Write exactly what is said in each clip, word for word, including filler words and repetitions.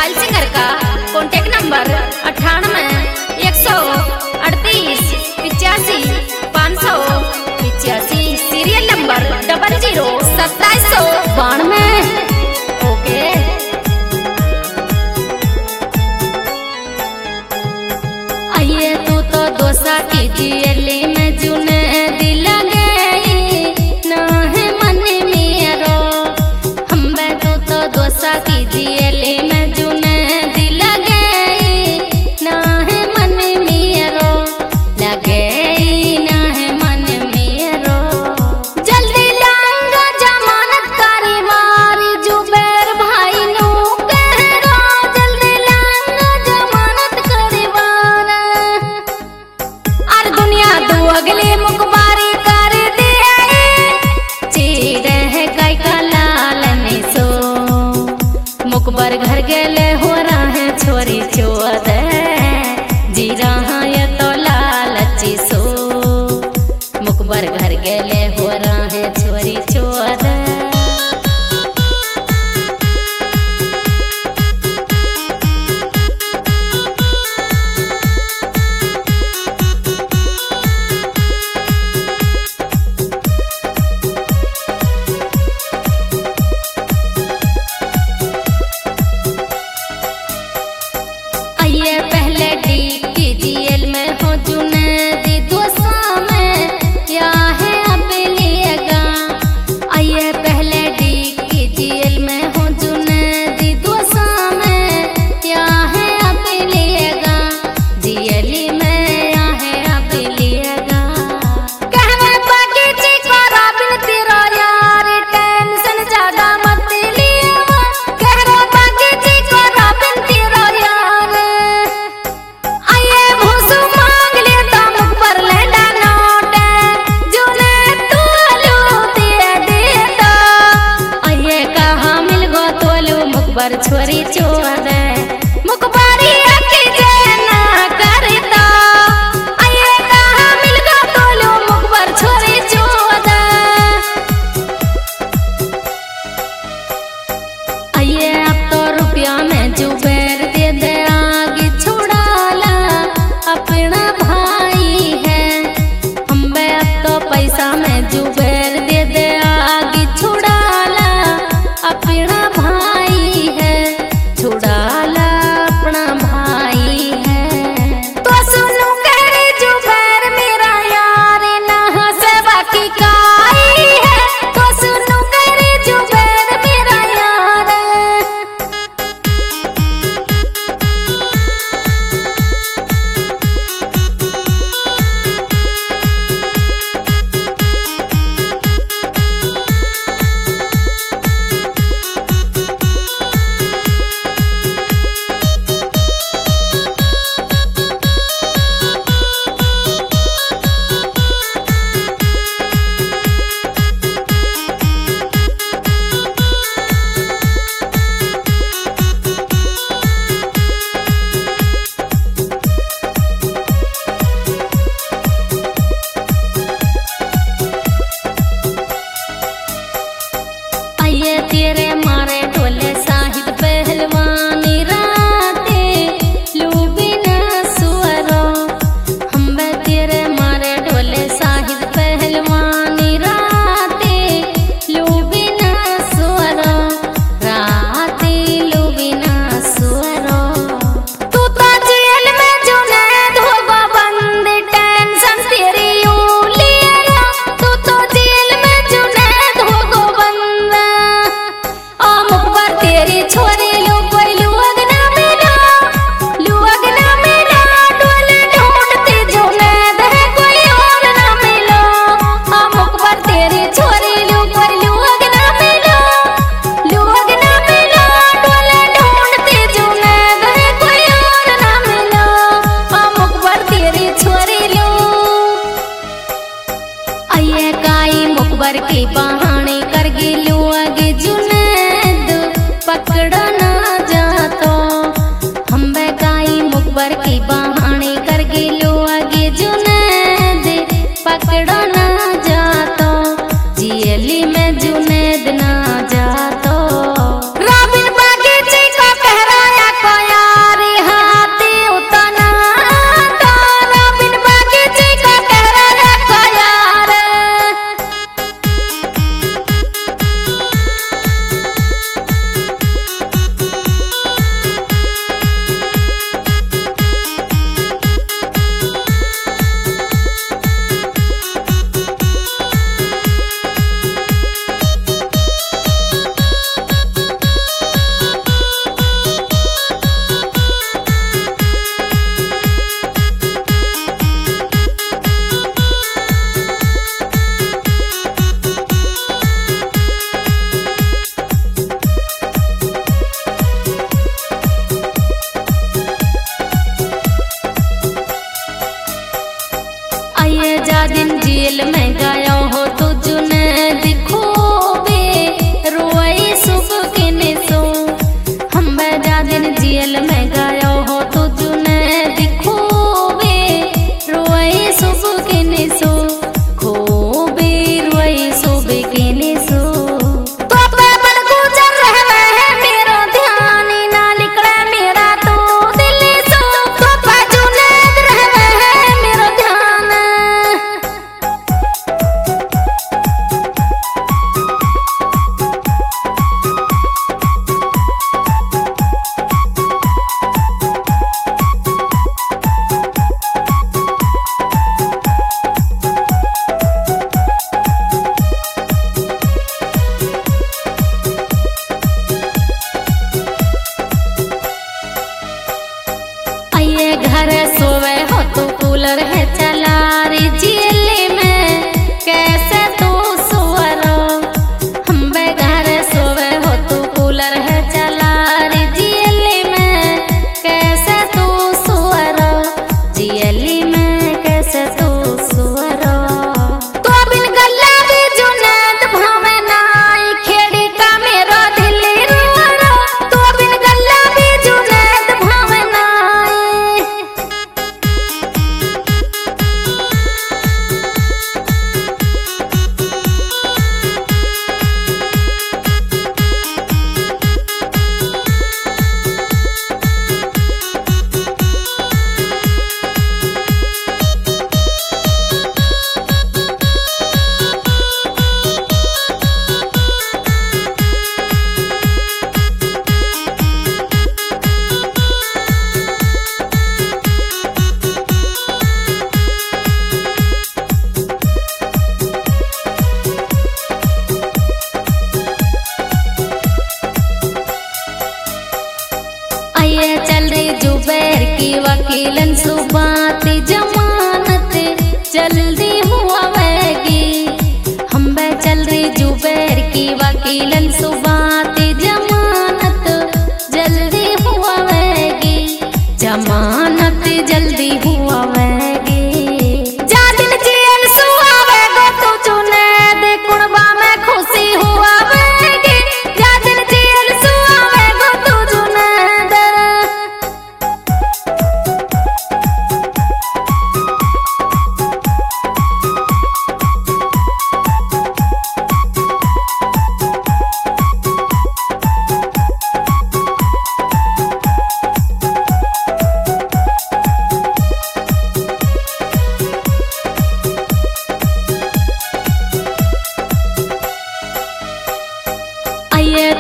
Mobile singer का contact number अट्ठानवे एक सौ अड़तीस पिचासी पाँच सौ पिचासी, सीरियल नंबर डबल जीरो सत्ताईस सौ बानवे। ओके आइए तू तो दोसा की दियली में जुने दिल गई ना है मन मेरो, हम तू तो दोसा की दियली में जुने दिल गई ना है मन मेरो, लगे ना है मन मेरो। जल्दी लाऊंगा जमानत कारी मारी जुबेर भाई नू कह रो, जल्दी लाऊंगा जमानत कारी मारा और दुनिया दो अगले मुखबारी कर दे चीरे है गाय का लाल ने सो, मुखबर घर गेले हो रहा है छोरी चोद जी रहा है तो लालची सो, मुखबर घर गेले हो रहा है छोरी चोद। आइए पहले डी की जेल में हो जुने दी दोसा में या है अब लिएगा, आइए पहले डी की जेल में हो जुने दी दोसा में या है अब लिएगा, जेली में या है अब लिएगा। कहवे बगीची को राबिन तेरा यार टेंशन ज्यादा मत लिया, कहवे बगीची को राबिन तेरा यार, आइए भूसू मांग लेता मुखबर लेडा नोट जुने तोलू दे देता, आइए कहाँ मिल गो तोलू मुखबर छोरी चोद मुखबारी अकी जेना करता, आइए कहाँ मिल गो तोलू मुखबर छोरी चोद। आइए अब तो रुपया में जुबेर दे दे आगे छुड़ाला अपना भाई है, हम अब तो पैसा में जुबेर दे दे आगे छुड़ाला अपना भाई है, छुड़ाला अपना भाई है। तो सुनो कह रे जुबेर मेरा यार ना सेवा की काई है, तो सुनो कह रे जुबेर मेरा यार। आइए तेरे मारे ढोले साहिद पहलवानी राते लूबिना सुअरो, हम तेरे मारे ढोले साहिद पहलवानी राते लूबिना सुअरो, राते लूबिना सुअरो। तू तो जेल में जुनैद होगा बंद टेंशन तेरी यूं लिया, तू तो जेल में जुनैद होगा बंद आ मुखबर तेरी छोरी लो कोई लुअग ना मिला, लुअग ना मिला डोले ढूंढती जुनैद है कोई और ना मिला, आ मुखबर तेरी छोरी लो कोई लुअग ना मिला, लुअग ना मिला डोले ढूंढती जुनैद है कोई और ना मिला, आ मुखबर तेरी छोरी लो। आइए काई मुखबर की बहाने कर गिलू आगे जुनैद पकड़ा ना जातो, हम काई मुखबर की बहाने कर गिलू आगे जुनैद पकड़ा ना जातो, जेली में जुनैद ना जातो। राबिन बगीची को पहराया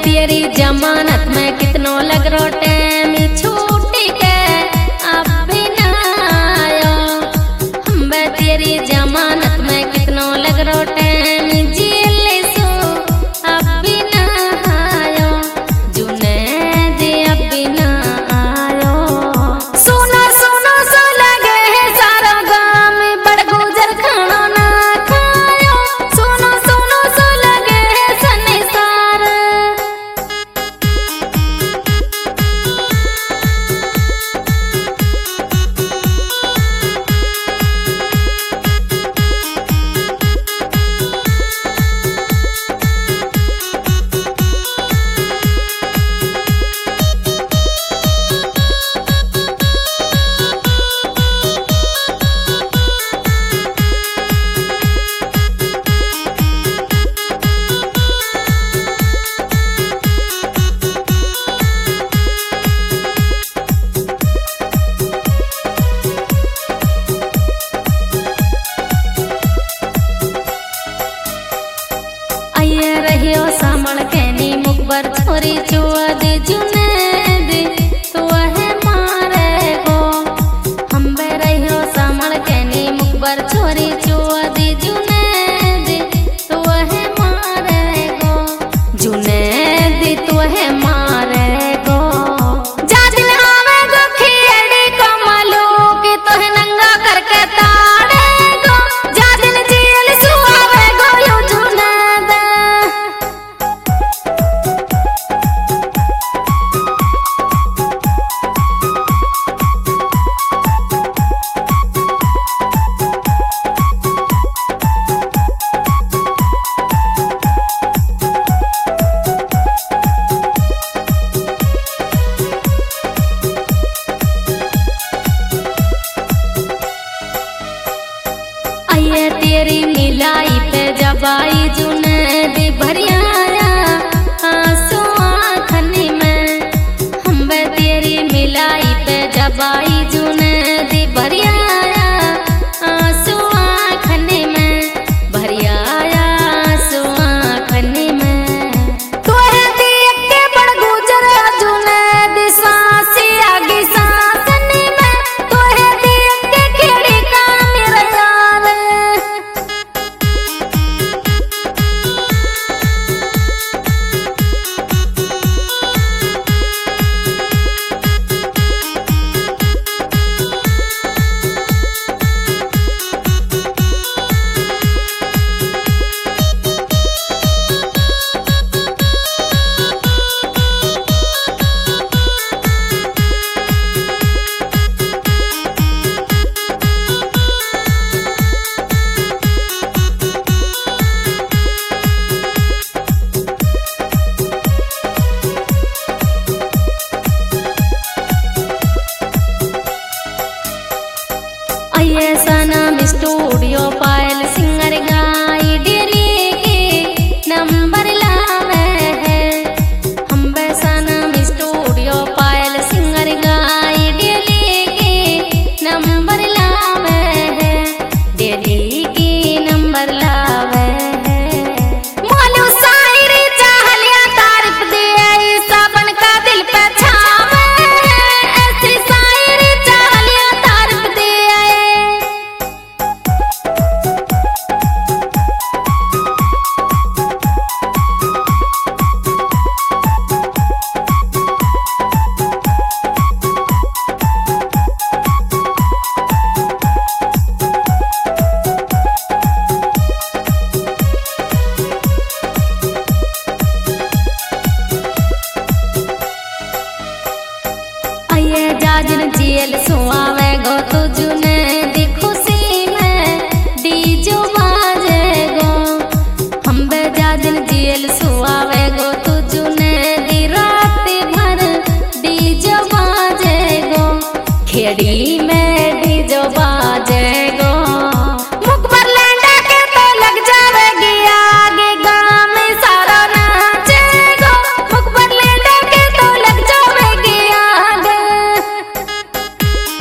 तेरी जमानत में कितनो लग रो टाइम छूटी के अब भी ना आयो। हम तेरी जमानत में कितनो लग रो टाइम जेल सो अब भी ना आयो। जुनैद अब भी ना आयो। सुनो सुनो सो लगे है सारा गाँव में बड़ गुजर खाना ना खायो। सुनो सुनो सो लगे है संसार। आइए रहियो सामल कहनी मुकबर छोरी चुआ दे जुनैद तो है मारे गो। हम बे रहियो सामल कहनी मुकबर छोरी चुआ दे जुनैद तो है मारे गो। जुनैद तो है मारे गो। जा दिन आवे गो खियड़ी को मालू कि तो है नंगा करके ताड़े गो। जा दिन जेल सुआवे गो यो जुनैद। आइए तेरी मिलाई पे जब आई जुनैद भरियाया आंसू आँखनी में। हम बे तेरी मिलाई पे जब आई जुनैद भरियाया आंसू आँखनी में। भरियाया आंसू आँखनी में। तो है देख के बड़ गुजर जुनैद सांसी आगे सांसनी में। तो है देख के खेड़ी का मेरा यार। आइए सनम स्टूडियो पायल सिंगर गाई डेली के नंबर लावे है। हम बे सनम स्टूडियो पायल सिंगर गाई डेली के नंबर लावे है। डेली के नंबर लावे है। मोलू शायरी चाहलिया तारीफ दे सावन का दिल पे छावे है। ऐसी शायरी चाहलिया तारीफ दे। आइए जाजिन जेल सुआवे गो तो जुनैद खुशी में डीजो बाजे गो। हम बे जाजिन जेल सुआवे गो तो जुनैद रात भर डीजो बाजे गो। खेड़ी में डीजो बाजे गो। मुकबर लैंडा के तो लग जावेगी आगे गाँव में सारा नाचे गो। मुकबर लैंडा के तो लग जावेगी आगे।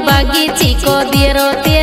बागीची को दिरो तेरे